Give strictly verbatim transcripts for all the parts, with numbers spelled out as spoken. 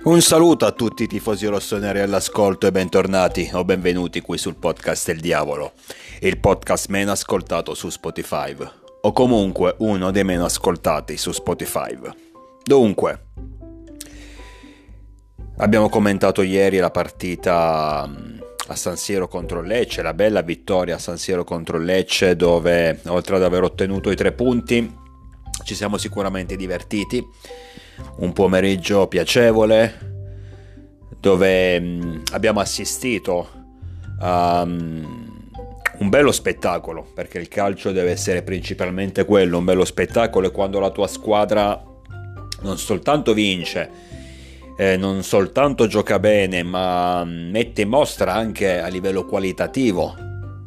Un saluto a tutti i tifosi rossoneri all'ascolto e bentornati o benvenuti qui sul podcast del diavolo, il podcast meno ascoltato su Spotify, o comunque uno dei meno ascoltati su Spotify. Dunque, abbiamo commentato ieri la partita a San Siro contro Lecce, la bella vittoria a San Siro contro Lecce, dove oltre ad aver ottenuto i tre punti ci siamo sicuramente divertiti. Un pomeriggio piacevole dove mh, abbiamo assistito a um, un bello spettacolo, perché il calcio deve essere principalmente quello, un bello spettacolo, e quando la tua squadra non soltanto vince, eh, non soltanto gioca bene, ma mette in mostra anche a livello qualitativo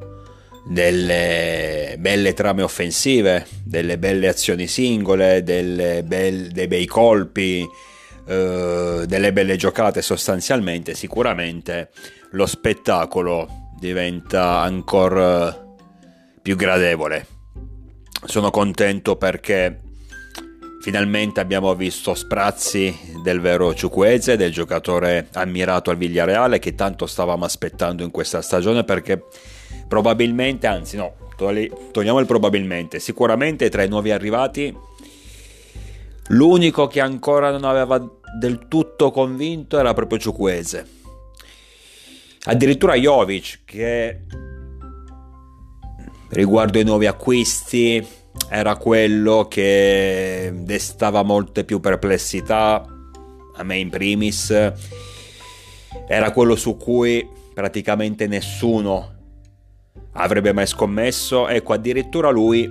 delle belle trame offensive, delle belle azioni singole, delle belle, dei bei colpi, eh, delle belle giocate, sostanzialmente sicuramente lo spettacolo diventa ancora più gradevole. Sono contento perché finalmente abbiamo visto sprazzi del vero Chukwueze, del giocatore ammirato al Villarreal, che tanto stavamo aspettando in questa stagione, perché probabilmente, anzi no, togliamo il probabilmente, sicuramente tra i nuovi arrivati l'unico che ancora non aveva del tutto convinto era proprio Chukwueze. Addirittura Jovic, che riguardo ai nuovi acquisti era quello che destava molte più perplessità, a me in primis, era quello su cui praticamente nessuno avrebbe mai scommesso. Ecco, addirittura lui,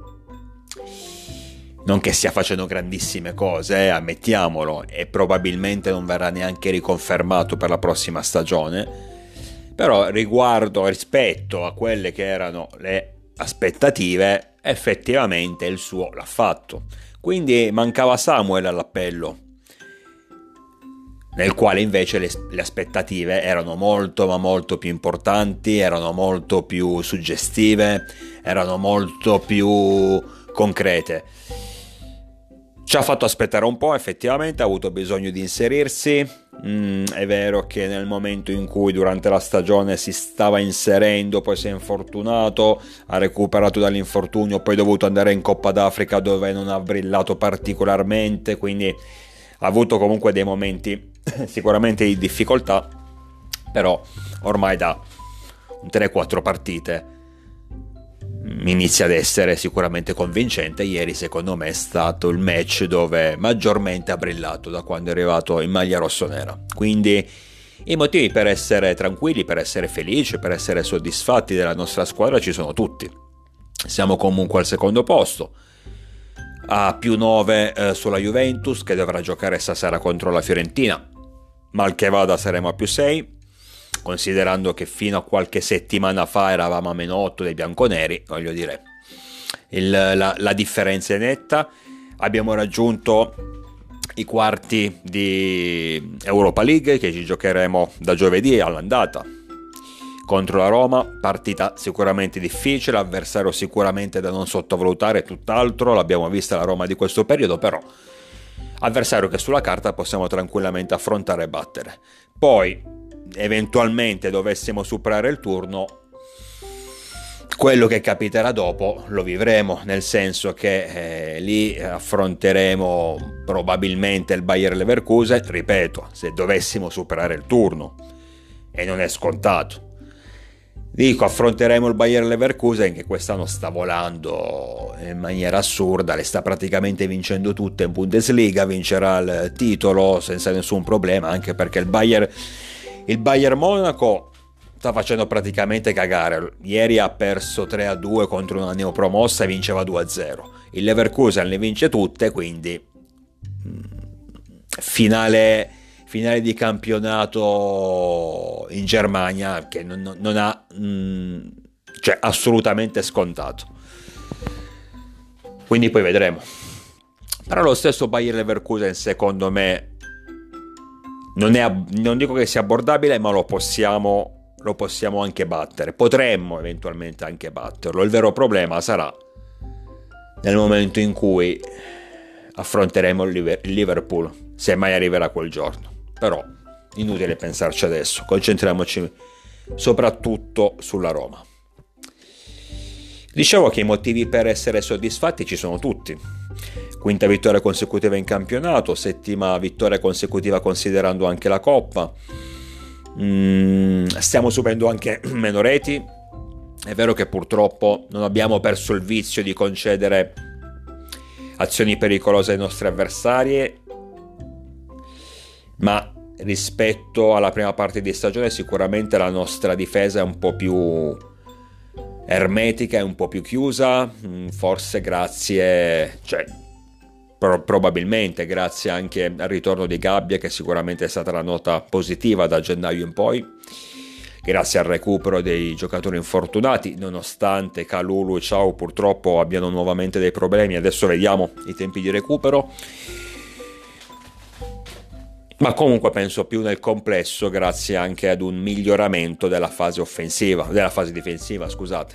non che stia facendo grandissime cose, eh, ammettiamolo, e probabilmente non verrà neanche riconfermato per la prossima stagione, però riguardo, rispetto a quelle che erano le aspettative, effettivamente il suo l'ha fatto. Quindi mancava Samuel all'appello, nel quale invece le, le aspettative erano molto ma molto più importanti, erano molto più suggestive, erano molto più concrete. Ci ha fatto aspettare un po', effettivamente ha avuto bisogno di inserirsi. Mm, è vero che nel momento in cui durante la stagione si stava inserendo, poi si è infortunato, ha recuperato dall'infortunio, poi è dovuto andare in Coppa d'Africa dove non ha brillato particolarmente, quindi ha avuto comunque dei momenti sicuramente di difficoltà, però ormai da tre quattro partite inizia ad essere sicuramente convincente. Ieri secondo me è stato il match dove maggiormente ha brillato da quando è arrivato in maglia rossonera, quindi i motivi per essere tranquilli, per essere felici, per essere soddisfatti della nostra squadra ci sono tutti. Siamo comunque al secondo posto, a più nove eh, sulla Juventus, che dovrà giocare stasera contro la Fiorentina. Mal che vada saremo a più sei, considerando che fino a qualche settimana fa eravamo a meno otto dei bianconeri. Voglio dire, il, la, la differenza è netta. Abbiamo raggiunto i quarti di Europa League, che ci giocheremo da giovedì all'andata contro la Roma, partita sicuramente difficile, avversario sicuramente da non sottovalutare, tutt'altro, l'abbiamo vista la Roma di questo periodo, però avversario che sulla carta possiamo tranquillamente affrontare e battere. Poi eventualmente dovessimo superare il turno, quello che capiterà dopo lo vivremo, nel senso che eh, lì affronteremo probabilmente il Bayer Leverkusen, ripeto, se dovessimo superare il turno, e non è scontato. Dico, affronteremo il Bayer Leverkusen, che quest'anno sta volando in maniera assurda, le sta praticamente vincendo tutte in Bundesliga, vincerà il titolo senza nessun problema, anche perché il Bayer, il Bayer Monaco sta facendo praticamente cagare. Ieri ha perso tre a due contro una neopromossa e vinceva due a zero. Il Leverkusen le vince tutte, quindi finale... finale di campionato in Germania che non, non ha mh, cioè assolutamente scontato, quindi poi vedremo. Però lo stesso Bayer Leverkusen secondo me non è, non dico che sia abbordabile, ma lo possiamo lo possiamo anche battere, potremmo eventualmente anche batterlo. Il vero problema sarà nel momento in cui affronteremo il Liverpool, se mai arriverà quel giorno. però inutile pensarci adesso, concentriamoci soprattutto sulla Roma. Dicevo che i motivi per essere soddisfatti ci sono tutti. Quinta vittoria consecutiva in campionato, settima vittoria consecutiva considerando anche la Coppa. Mm, stiamo subendo anche meno reti. È vero che purtroppo non abbiamo perso il vizio di concedere azioni pericolose ai nostri avversari, ma rispetto alla prima parte di stagione sicuramente la nostra difesa è un po' più ermetica, è un po' più chiusa, forse grazie, cioè pro- probabilmente grazie anche al ritorno di Gabbia, che sicuramente è stata la nota positiva da gennaio in poi, grazie al recupero dei giocatori infortunati, nonostante Kalulu e Ciao purtroppo abbiano nuovamente dei problemi. Adesso vediamo i tempi di recupero, ma comunque penso più nel complesso grazie anche ad un miglioramento della fase offensiva, della fase difensiva, scusate.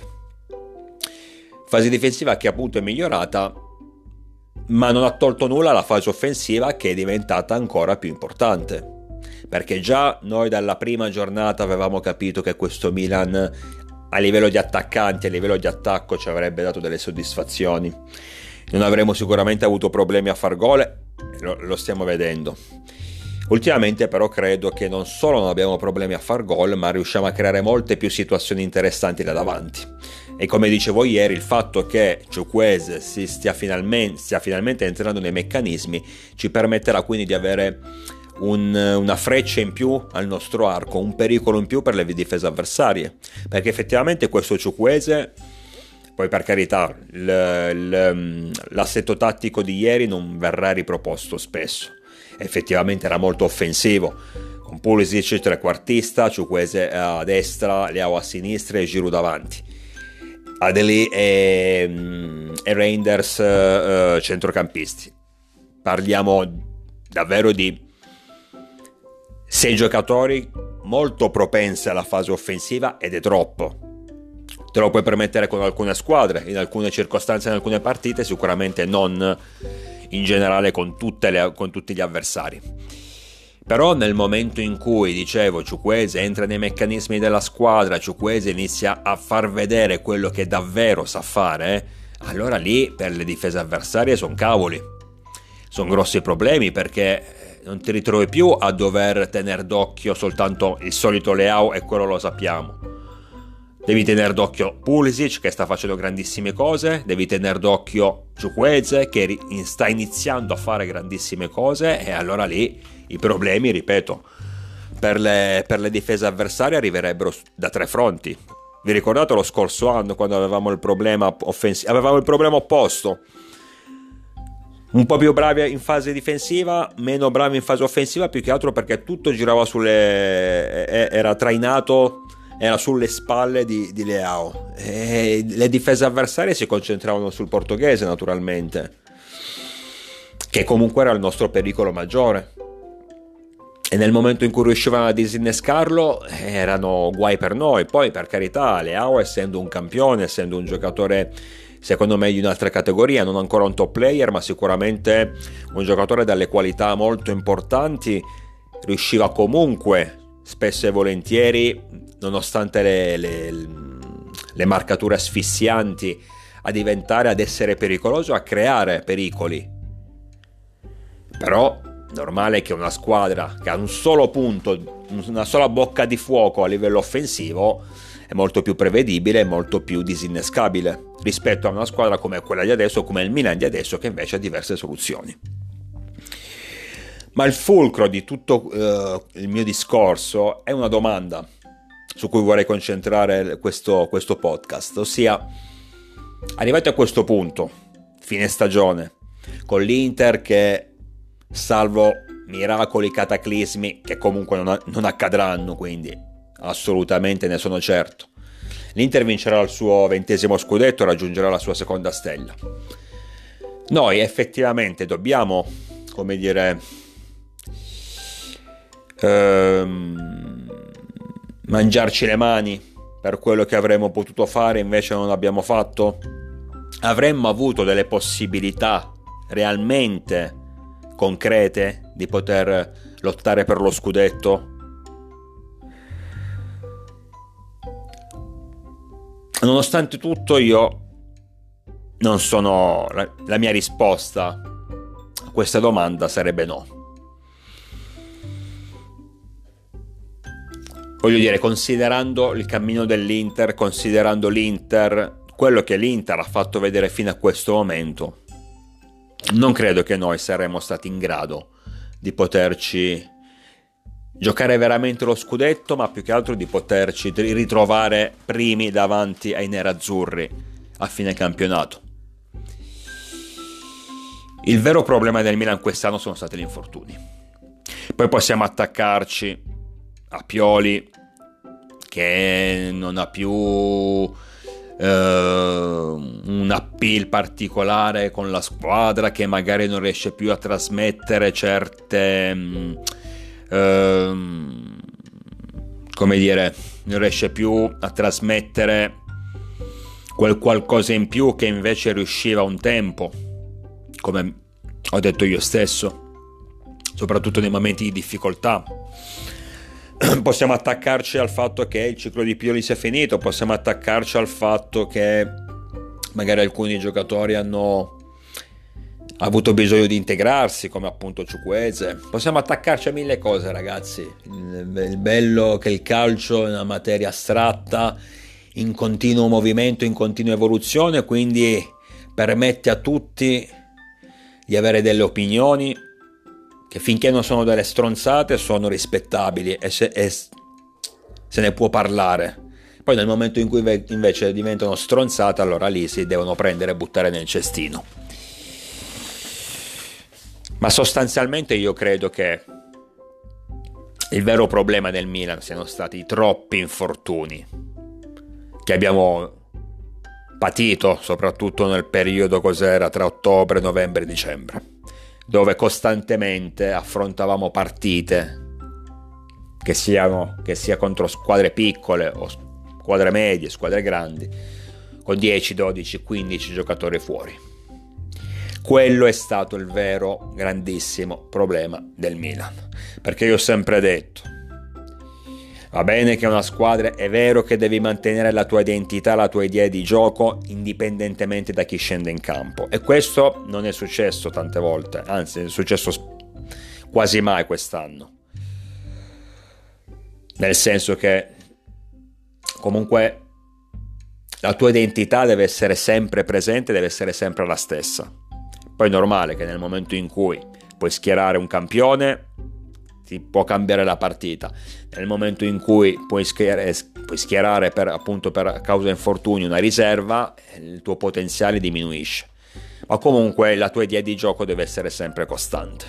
Fase difensiva che appunto è migliorata, ma non ha tolto nulla alla fase offensiva, che è diventata ancora più importante. Perché già noi dalla prima giornata avevamo capito che questo Milan a livello di attaccanti, a livello di attacco ci avrebbe dato delle soddisfazioni. Non avremmo sicuramente avuto problemi a far gol, lo, lo stiamo vedendo. Ultimamente però credo che non solo non abbiamo problemi a far gol, ma riusciamo a creare molte più situazioni interessanti da davanti. E come dicevo ieri, il fatto che Chukwueze si stia finalmente, stia finalmente entrando nei meccanismi ci permetterà quindi di avere un, una freccia in più al nostro arco, un pericolo in più per le difese avversarie, perché effettivamente questo Chukwueze, poi per carità il, il, l'assetto tattico di ieri non verrà riproposto spesso, effettivamente era molto offensivo, con Pulisic trequartista, Chukwueze a destra, Leao a sinistra e Giroud davanti, Adeli e, e Reinders uh, centrocampisti. Parliamo davvero di sei giocatori molto propensi alla fase offensiva, ed è troppo. Te lo puoi permettere con alcune squadre, in alcune circostanze, in alcune partite, sicuramente non in generale con, tutte le, con tutti gli avversari. Però nel momento in cui, dicevo, Chukwueze entra nei meccanismi della squadra, Chukwueze inizia a far vedere quello che davvero sa fare, eh, allora lì per le difese avversarie sono cavoli, sono grossi problemi, perché non ti ritrovi più a dover tenere d'occhio soltanto il solito Leao, e quello lo sappiamo. Devi tenere d'occhio Pulisic, che sta facendo grandissime cose, devi tenere d'occhio Chukwueze, che sta iniziando a fare grandissime cose, e allora lì i problemi, ripeto, per le, per le difese avversarie arriverebbero da tre fronti. Vi ricordate lo scorso anno quando avevamo il problema offensivo, avevamo il problema opposto? Un po' più bravi in fase difensiva, meno bravi in fase offensiva, più che altro perché tutto girava sulle, era trainato, era sulle spalle di, di Leao, e le difese avversarie si concentravano sul portoghese, naturalmente, che comunque era il nostro pericolo maggiore, e nel momento in cui riuscivano a disinnescarlo erano guai per noi. Poi per carità, Leao, essendo un campione, essendo un giocatore secondo me di un'altra categoria, non ancora un top player, ma sicuramente un giocatore dalle qualità molto importanti, riusciva comunque spesso e volentieri, nonostante le, le, le marcature asfissianti, a diventare, ad essere pericoloso, a creare pericoli. Però normale che una squadra che ha un solo punto, una sola bocca di fuoco a livello offensivo, è molto più prevedibile e molto più disinnescabile rispetto a una squadra come quella di adesso, come il Milan di adesso, che invece ha diverse soluzioni. Ma il fulcro di tutto uh, il mio discorso è una domanda su cui vorrei concentrare questo, questo podcast, ossia, arrivati a questo punto, fine stagione, con l'Inter che, salvo miracoli, cataclismi che comunque non, non accadranno, quindi assolutamente ne sono certo, l'Inter vincerà il suo ventesimo scudetto, raggiungerà la sua seconda stella. Noi effettivamente dobbiamo, come dire, ehm, mangiarci le mani per quello che avremmo potuto fare, invece non abbiamo fatto? Avremmo avuto delle possibilità realmente concrete di poter lottare per lo scudetto? Nonostante tutto, io non sono... La mia risposta a questa domanda sarebbe no. Voglio dire, considerando il cammino dell'Inter, considerando l'Inter, quello che l'Inter ha fatto vedere fino a questo momento, non credo che noi saremmo stati in grado di poterci giocare veramente lo scudetto, ma più che altro di poterci ritrovare primi davanti ai nerazzurri a fine campionato. Il vero problema del Milan quest'anno sono stati gli infortuni. Poi possiamo attaccarci a Pioli, che non ha più eh, un appeal particolare con la squadra, che magari non riesce più a trasmettere certe mh, eh, come dire, non riesce più a trasmettere quel qualcosa in più che invece riusciva un tempo, come ho detto io stesso, soprattutto nei momenti di difficoltà. Possiamo attaccarci al fatto che il ciclo di Pioli sia finito, possiamo attaccarci al fatto che magari alcuni giocatori hanno avuto bisogno di integrarsi, come appunto Chukwueze. Possiamo attaccarci a mille cose, ragazzi. Il, il bello che il calcio è una materia astratta, in continuo movimento, in continua evoluzione, quindi permette a tutti di avere delle opinioni che finché non sono delle stronzate sono rispettabili e se, e se ne può parlare. Poi nel momento in cui invece diventano stronzate, allora lì si devono prendere e buttare nel cestino. Ma sostanzialmente io credo che il vero problema del Milan siano stati i troppi infortuni che abbiamo patito, soprattutto nel periodo cos'era tra ottobre, novembre e dicembre, dove costantemente affrontavamo partite che siano che sia contro squadre piccole o squadre medie, squadre grandi, con dieci, dodici, quindici giocatori fuori. Quello è stato il vero grandissimo problema del Milan, perché io ho sempre detto, va bene che una squadra, è vero che devi mantenere la tua identità, la tua idea di gioco indipendentemente da chi scende in campo, e questo non è successo tante volte, anzi è successo quasi mai quest'anno, nel senso che comunque la tua identità deve essere sempre presente, deve essere sempre la stessa. Poi è normale che nel momento in cui puoi schierare un campione ti può cambiare la partita, nel momento in cui puoi schierare, puoi schierare per, appunto per causa infortuni una riserva, il tuo potenziale diminuisce, ma comunque la tua idea di gioco deve essere sempre costante.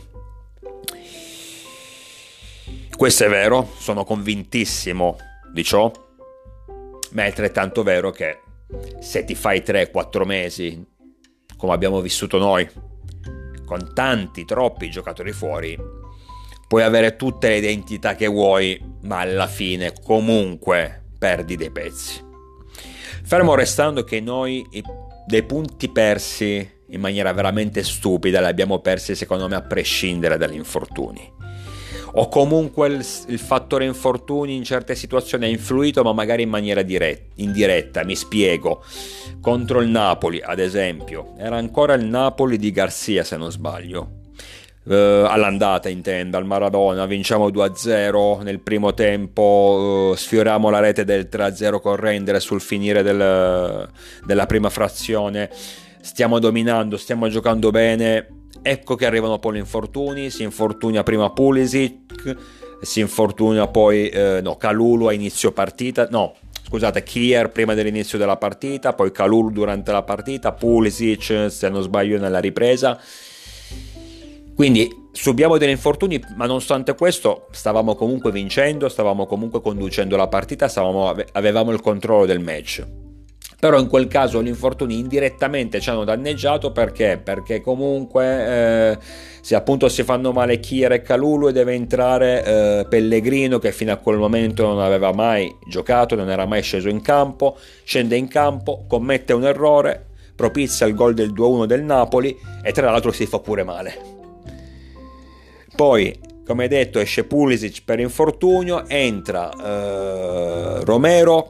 Questo è vero, sono convintissimo di ciò, ma è altrettanto vero che se ti fai tre quattro mesi come abbiamo vissuto noi, con tanti, troppi giocatori fuori, puoi avere tutte le identità che vuoi, ma alla fine comunque perdi dei pezzi. Fermo restando che noi dei punti persi in maniera veramente stupida li abbiamo persi, secondo me, a prescindere dagli infortuni. O comunque il, il fattore infortuni in certe situazioni ha influito, ma magari in maniera diretta, indiretta. Mi spiego. Contro il Napoli, ad esempio, era ancora il Napoli di Garcia, se non sbaglio, uh, all'andata intendo, al Maradona, vinciamo due a zero nel primo tempo, uh, sfioriamo la rete del tre a zero con Reinders sul finire del, della prima frazione, stiamo dominando, stiamo giocando bene. Ecco che arrivano poi gli infortuni, si infortuna prima Pulisic, si infortuna poi eh, no, Kalulu a inizio partita, no, scusate, Kier prima dell'inizio della partita, poi Kalulu durante la partita, Pulisic, se non sbaglio, nella ripresa. Quindi subiamo degli infortuni, ma nonostante questo stavamo comunque vincendo, stavamo comunque conducendo la partita, stavamo, avevamo il controllo del match. Però in quel caso gli infortuni indirettamente ci hanno danneggiato, perché? Perché comunque eh, se appunto si fanno male Kier e Kalulu e deve entrare eh, Pellegrino, che fino a quel momento non aveva mai giocato, non era mai sceso in campo, scende in campo, commette un errore, propizia il gol del due a uno del Napoli e tra l'altro si fa pure male. Poi come detto, esce Pulisic per infortunio, entra eh, Romero,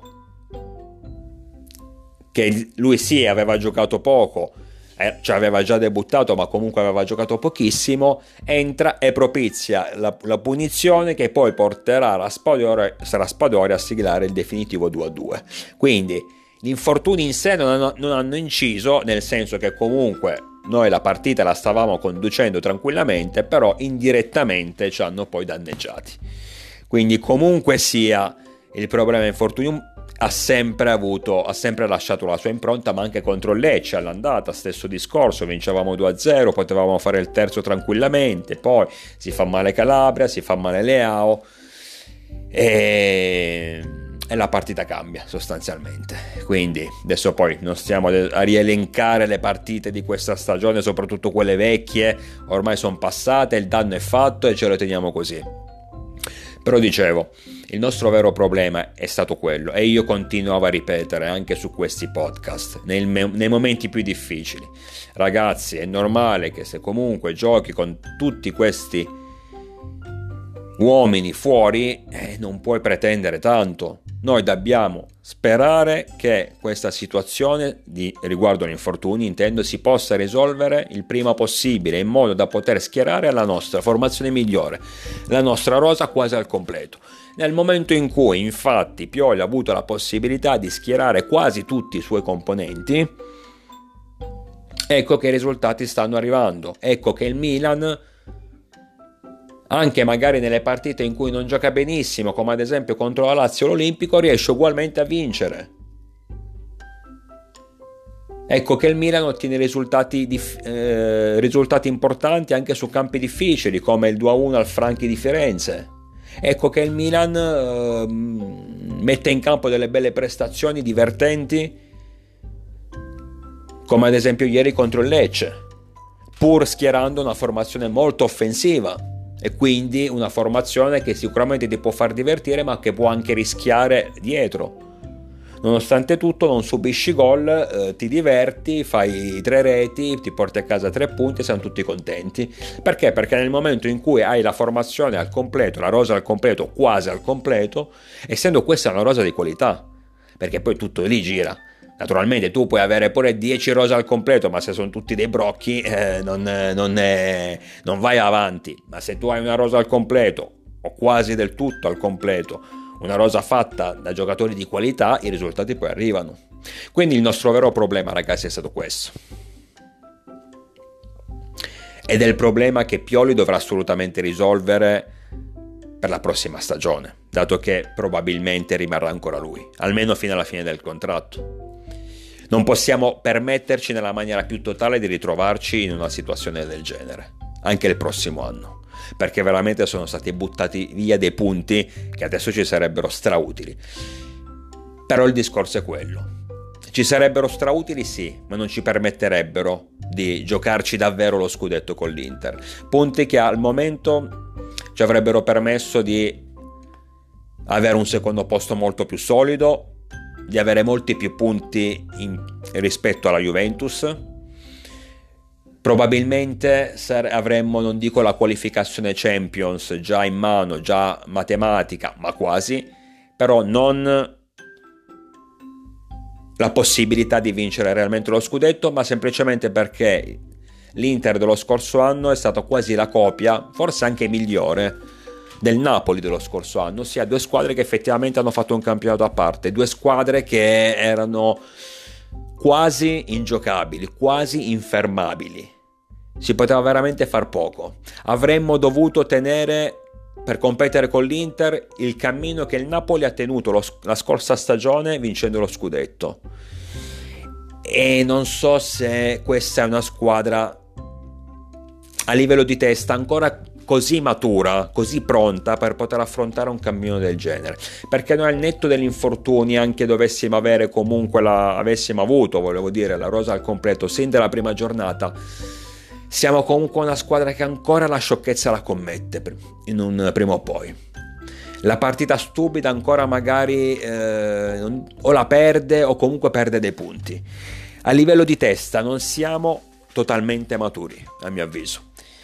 che lui sì aveva giocato poco, eh, cioè aveva già debuttato ma comunque aveva giocato pochissimo, entra e propizia la, la punizione che poi porterà Raspadori, Raspadori a siglare il definitivo due a due. Quindi gli infortuni in sé non hanno, non hanno inciso, nel senso che comunque noi la partita la stavamo conducendo tranquillamente, però indirettamente ci hanno poi danneggiati. Quindi comunque sia, il problema infortunio ha sempre avuto, ha sempre lasciato la sua impronta, ma anche contro il Lecce all'andata, stesso discorso, vincevamo due a zero, potevamo fare il terzo tranquillamente, poi si fa male Calabria, si fa male Leao e, e la partita cambia sostanzialmente. Quindi adesso poi non stiamo a rielencare le partite di questa stagione, soprattutto quelle vecchie, ormai sono passate, il danno è fatto e ce lo teniamo così. Però dicevo, il nostro vero problema è stato quello, e io continuavo a ripetere anche su questi podcast, nei, nei momenti più difficili. Ragazzi, è normale che se comunque giochi con tutti questi uomini fuori, eh, non puoi pretendere tanto. Noi dobbiamo sperare che questa situazione di riguardo agli infortuni, intendo, si possa risolvere il prima possibile, in modo da poter schierare la nostra formazione migliore, la nostra rosa quasi al completo. Nel momento in cui infatti Pioli ha avuto la possibilità di schierare quasi tutti i suoi componenti, ecco che i risultati stanno arrivando, ecco che il Milan, anche magari nelle partite in cui non gioca benissimo, come ad esempio contro la Lazio l'Olimpico, riesce ugualmente a vincere. Ecco che il Milan ottiene risultati, dif- eh, risultati importanti anche su campi difficili, come il due a uno al Franchi di Firenze. Ecco che il Milan eh, mette in campo delle belle prestazioni divertenti, come ad esempio ieri contro il Lecce, pur schierando una formazione molto offensiva. E quindi una formazione che sicuramente ti può far divertire, ma che può anche rischiare dietro. Nonostante tutto non subisci gol, eh, ti diverti, fai tre reti, ti porti a casa tre punti e siamo tutti contenti. Perché? Perché nel momento in cui hai la formazione al completo, la rosa al completo, quasi al completo, essendo questa una rosa di qualità, perché poi tutto lì gira. Naturalmente tu puoi avere pure dieci rose al completo, ma se sono tutti dei brocchi eh, non, non, è, non vai avanti. Ma se tu hai una rosa al completo, o quasi del tutto al completo, una rosa fatta da giocatori di qualità, i risultati poi arrivano. Quindi il nostro vero problema, ragazzi, è stato questo. Ed è il problema che Pioli dovrà assolutamente risolvere per la prossima stagione, dato che probabilmente rimarrà ancora lui, almeno fino alla fine del contratto. Non possiamo permetterci nella maniera più totale di ritrovarci in una situazione del genere, anche il prossimo anno, perché veramente sono stati buttati via dei punti che adesso ci sarebbero strautili. Però il discorso è quello. Ci sarebbero strautili sì, ma non ci permetterebbero di giocarci davvero lo scudetto con l'Inter. Punti che al momento ci avrebbero permesso di avere un secondo posto molto più solido, di avere molti più punti in, rispetto alla Juventus. Probabilmente avremmo, non dico la qualificazione Champions già in mano, già matematica, ma quasi, però non la possibilità di vincere realmente lo scudetto, ma semplicemente perché l'Inter dello scorso anno è stata quasi la copia, forse anche migliore, del Napoli dello scorso anno, ossia due squadre che effettivamente hanno fatto un campionato a parte, due squadre che erano quasi ingiocabili, quasi infermabili. Si poteva veramente far poco. Avremmo dovuto tenere, per competere con l'Inter, il cammino che il Napoli ha tenuto lo, la scorsa stagione vincendo lo scudetto. E non so se questa è una squadra a livello di testa ancora così matura, così pronta per poter affrontare un cammino del genere, perché noi al netto degli infortuni, anche dovessimo avere comunque la, avessimo avuto, volevo dire, la rosa al completo sin dalla prima giornata, siamo comunque una squadra che ancora la sciocchezza la commette in un prima o poi. La partita stupida ancora magari eh, non, o la perde o comunque perde dei punti. A livello di testa non siamo totalmente maturi, a mio avviso.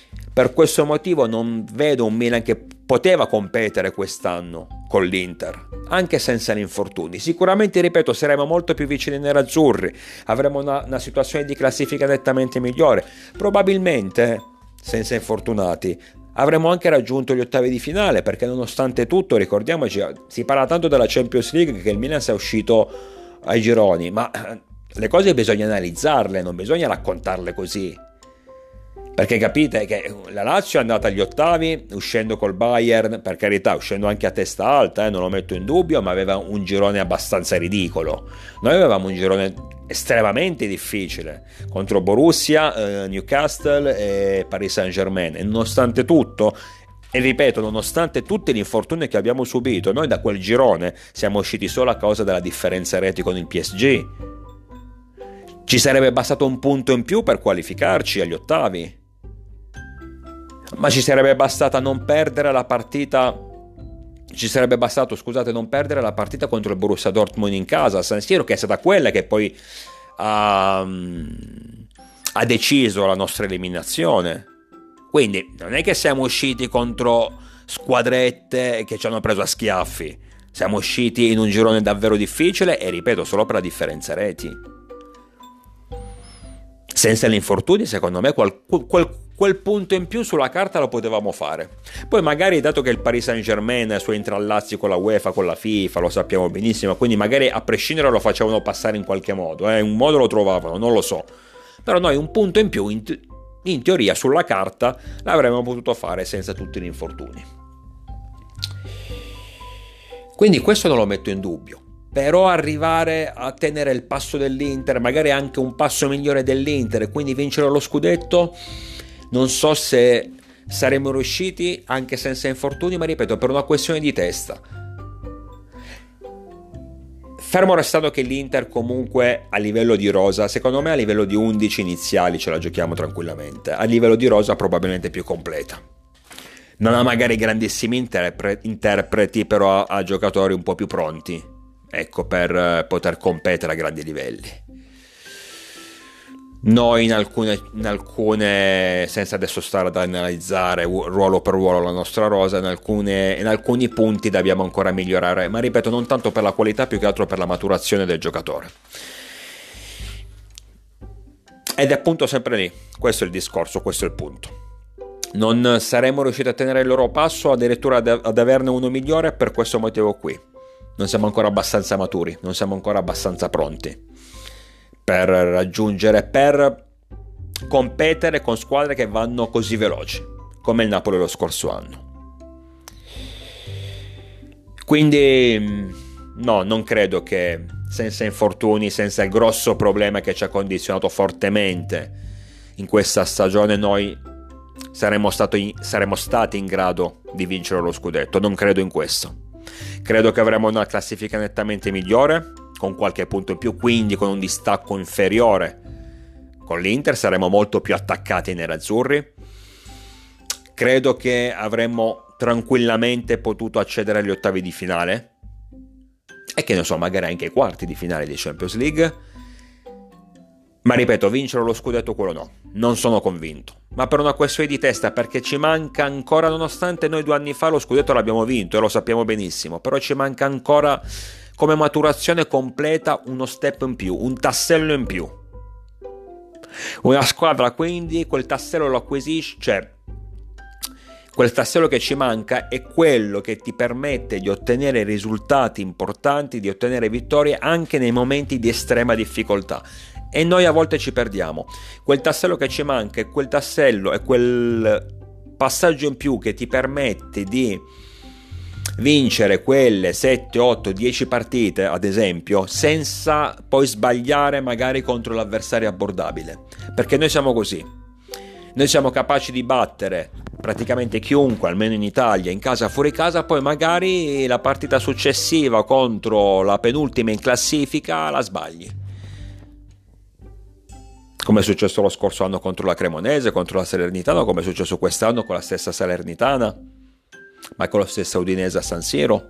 Per questo motivo non vedo un Milan che poteva competere quest'anno con l'Inter, anche senza gli infortuni. Sicuramente, ripeto, saremo molto più vicini ai nerazzurri, avremo una, una situazione di classifica nettamente migliore. Probabilmente, senza infortunati, avremmo anche raggiunto gli ottavi di finale, perché nonostante tutto, ricordiamoci, si parla tanto della Champions League che il Milan sia uscito ai gironi, ma le cose bisogna analizzarle, non bisogna raccontarle così. Perché capite che la Lazio è andata agli ottavi uscendo col Bayern, per carità, uscendo anche a testa alta, eh, non lo metto in dubbio, ma aveva un girone abbastanza ridicolo. Noi avevamo un girone estremamente difficile contro Borussia, eh, Newcastle e Paris Saint-Germain. E nonostante tutto, e ripeto, nonostante tutti gli infortuni che abbiamo subito, noi da quel girone siamo usciti solo a causa della differenza reti con il P S G. Ci sarebbe bastato un punto in più per qualificarci agli ottavi. Ma ci sarebbe bastata non perdere la partita ci sarebbe bastato, scusate, non perdere la partita contro il Borussia Dortmund in casa a San Siro, che è stata quella che poi ha, ha deciso la nostra eliminazione. Quindi non è che siamo usciti contro squadrette che ci hanno preso a schiaffi, siamo usciti in un girone davvero difficile e, ripeto, solo per la differenza reti. Senza gli infortuni, secondo me, quel, quel, quel punto in più sulla carta lo potevamo fare. Poi magari, dato che il Paris Saint-Germain ha i suoi intrallazzi con la UEFA, con la FIFA, lo sappiamo benissimo, quindi magari a prescindere lo facevano passare in qualche modo, eh? Un modo lo trovavano, non lo so. Però noi un punto in più, in, in teoria, sulla carta, l'avremmo potuto fare senza tutti gli infortuni. Quindi questo non lo metto in dubbio. Però arrivare a tenere il passo dell'Inter, magari anche un passo migliore dell'Inter, e quindi vincere lo scudetto, non so se saremmo riusciti anche senza infortuni, ma ripeto, per una questione di testa. Fermo restando che l'Inter comunque a livello di rosa, secondo me a livello di undici iniziali ce la giochiamo tranquillamente, a livello di rosa probabilmente più completa. Non ha magari grandissimi interpre- interpreti, però ha, ha giocatori un po' più pronti, ecco, per poter competere a grandi livelli. Noi in alcune, in alcune senza adesso stare ad analizzare ruolo per ruolo la nostra rosa, in, alcune, in alcuni punti dobbiamo ancora migliorare, ma ripeto, non tanto per la qualità, più che altro per la maturazione del giocatore. Ed è appunto sempre lì, questo è il discorso, questo è il punto. Non saremmo riusciti a tenere il loro passo, addirittura ad averne uno migliore, per questo motivo qui. Non siamo ancora abbastanza maturi, non siamo ancora abbastanza pronti per raggiungere, per competere con squadre che vanno così veloci, come il Napoli lo scorso anno. Quindi no, non credo che senza infortuni, senza il grosso problema che ci ha condizionato fortemente in questa stagione, noi saremmo, stato in, saremmo stati in grado di vincere lo scudetto. Non credo in questo. Credo che avremo una classifica nettamente migliore, con qualche punto in più, quindi con un distacco inferiore con l'Inter, saremo molto più attaccati ai nerazzurri. Credo che avremmo tranquillamente potuto accedere agli ottavi di finale e che ne so, magari anche ai quarti di finale di Champions League. Ma ripeto, vincere lo scudetto quello no, non sono convinto, ma per una questione di testa, perché ci manca ancora, nonostante noi due anni fa lo scudetto l'abbiamo vinto e lo sappiamo benissimo, però ci manca ancora come maturazione completa uno step in più, un tassello in più. Una squadra quindi quel tassello lo acquisisce, cioè quel tassello che ci manca è quello che ti permette di ottenere risultati importanti, di ottenere vittorie anche nei momenti di estrema difficoltà. E noi a volte ci perdiamo. Quel tassello che ci manca è quel tassello, è quel passaggio in più che ti permette di vincere quelle sette, otto, dieci partite, ad esempio, senza poi sbagliare magari contro l'avversario abbordabile. Perché noi siamo così. Noi siamo capaci di battere praticamente chiunque, almeno in Italia, in casa fuori casa, poi magari la partita successiva contro la penultima in classifica la sbagli. Come è successo lo scorso anno contro la Cremonese, contro la Salernitana, come è successo quest'anno con la stessa Salernitana, ma con la stessa Udinese a San Siro.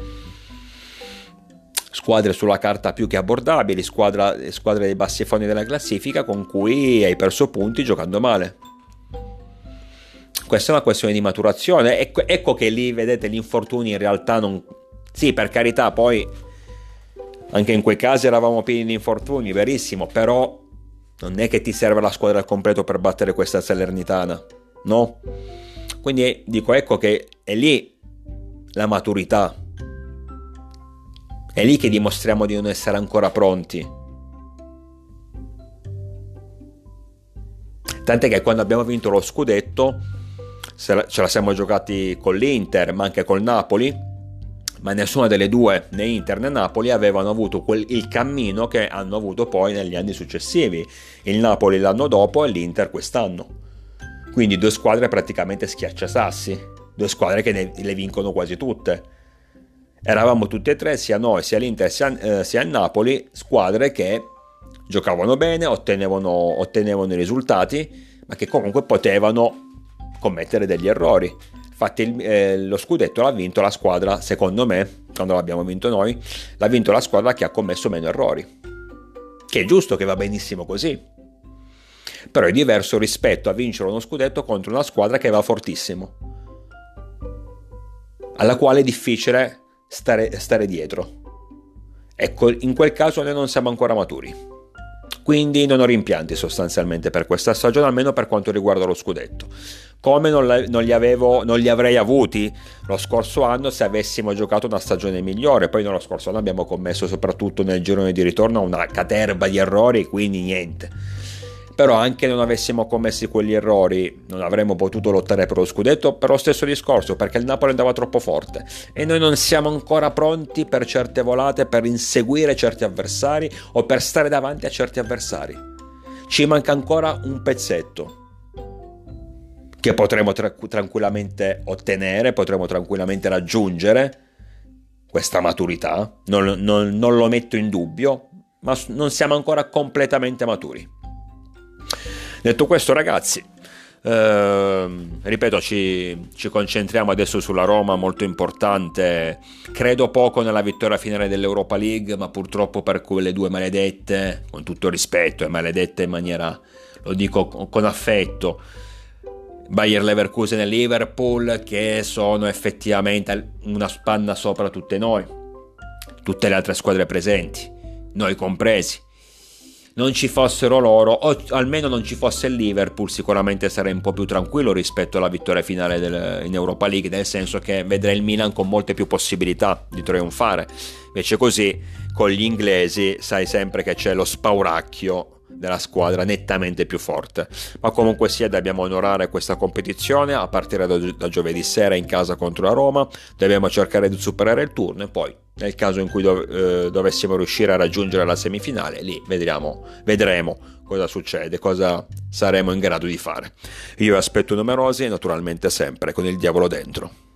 Squadre sulla carta più che abbordabili, squadra, squadre dei bassi fondi della classifica con cui hai perso punti giocando male. Questa è una questione di maturazione. Ecco, ecco che lì, vedete, gli infortuni in realtà non... Sì, per carità, poi anche in quei casi eravamo pieni di infortuni, verissimo, però non è che ti serve la squadra al completo per battere questa Salernitana, no? Quindi dico, ecco che è lì la maturità. È lì che dimostriamo di non essere ancora pronti. Tant'è che quando abbiamo vinto lo scudetto ce la siamo giocati con l'Inter, ma anche col Napoli, ma nessuna delle due, né Inter né Napoli, avevano avuto quel, il cammino che hanno avuto poi negli anni successivi. Il Napoli l'anno dopo e l'Inter quest'anno. Quindi due squadre praticamente schiacciasassi, due squadre che ne, le vincono quasi tutte. Eravamo tutti e tre, sia noi, sia l'Inter, sia, eh, sia il Napoli, squadre che giocavano bene, ottenevano, ottenevano i risultati, ma che comunque potevano commettere degli errori. Infatti il, eh, lo scudetto l'ha vinto la squadra, secondo me, quando l'abbiamo vinto noi, l'ha vinto la squadra che ha commesso meno errori. Che è giusto, che va benissimo così. Però è diverso rispetto a vincere uno scudetto contro una squadra che va fortissimo, alla quale è difficile stare, stare dietro. Ecco, in quel caso noi non siamo ancora maturi. Quindi non ho rimpianti sostanzialmente per questa stagione, almeno per quanto riguarda lo scudetto. Come non, la, non, li avevo, non li avrei avuti lo scorso anno se avessimo giocato una stagione migliore. Poi nello scorso anno abbiamo commesso, soprattutto nel girone di ritorno, una caterva di errori, quindi niente. Però anche non avessimo commessi quegli errori non avremmo potuto lottare per lo scudetto, per lo stesso discorso, perché il Napoli andava troppo forte e noi non siamo ancora pronti per certe volate, per inseguire certi avversari o per stare davanti a certi avversari. Ci manca ancora un pezzetto che potremo tra- tranquillamente ottenere, potremo tranquillamente raggiungere questa maturità, non, non, non lo metto in dubbio, ma non siamo ancora completamente maturi. Detto questo, ragazzi, ehm, ripeto, ci, ci concentriamo adesso sulla Roma, molto importante. Credo poco nella vittoria finale dell'Europa League, ma purtroppo per quelle due maledette, con tutto rispetto, e maledette in maniera, lo dico con affetto, Bayer Leverkusen e Liverpool, che sono effettivamente una spanna sopra tutte noi, tutte le altre squadre presenti, noi compresi. Non ci fossero loro, o almeno non ci fosse il Liverpool, sicuramente sarei un po' più tranquillo rispetto alla vittoria finale del, in Europa League, nel senso che vedrei il Milan con molte più possibilità di trionfare. Invece così, con gli inglesi, sai sempre che c'è lo spauracchio della squadra nettamente più forte. Ma comunque sia, dobbiamo onorare questa competizione a partire da, da giovedì sera in casa contro la Roma. Dobbiamo cercare di superare il turno e poi, nel caso in cui dov- eh, dovessimo riuscire a raggiungere la semifinale, lì vedremo, vedremo cosa succede, cosa saremo in grado di fare. Io aspetto numerosi e naturalmente sempre con il diavolo dentro.